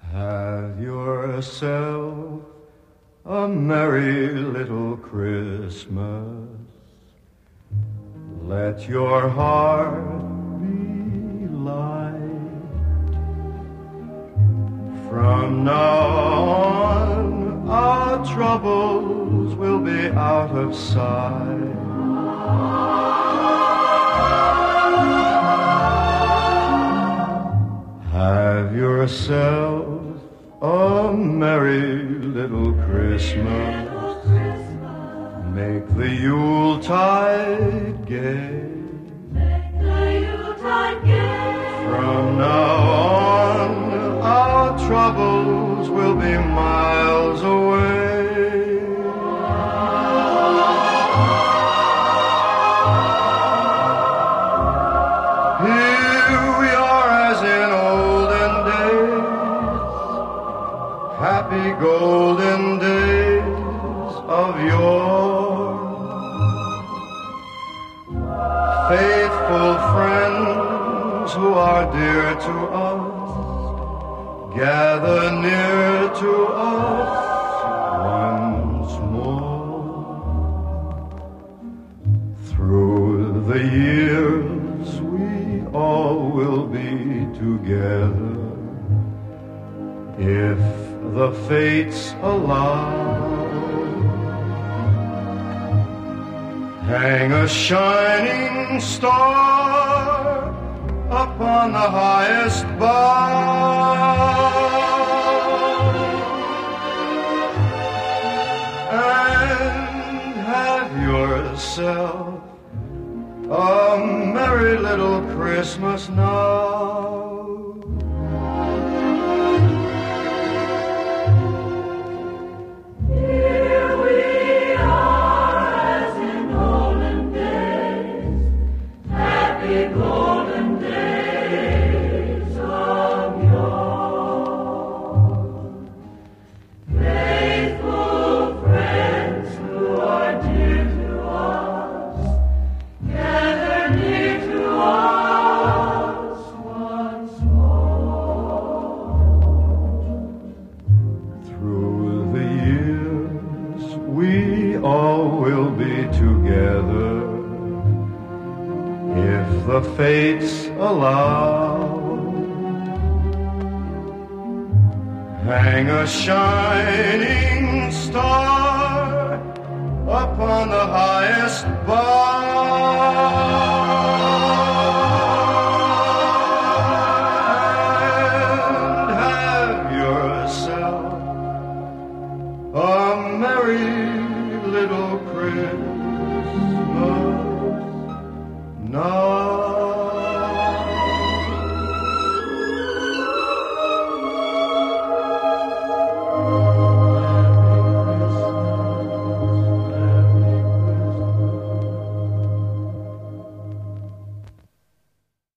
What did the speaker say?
Have yourself a merry little Christmas. Let your heart be light. From now on, our troubles will be out of sight. Have yourself a merry little Christmas. Make the Yuletide gay. From now on, our troubles will be miles away. Here we are as in olden days, happy golden days of yore. Faithful friends who are dear to us, gather near to us once more. Through the years we all will be together, if the fates allow. Hang a shining star upon the highest bough, and have yourself a merry little Christmas now. Golden days of yore. Faithful friends who are dear to us, gather near to us once more. Through the years we all will be together, if the fates allow. Hang a shining star upon the highest bough, and have yourself a merry little Christmas now.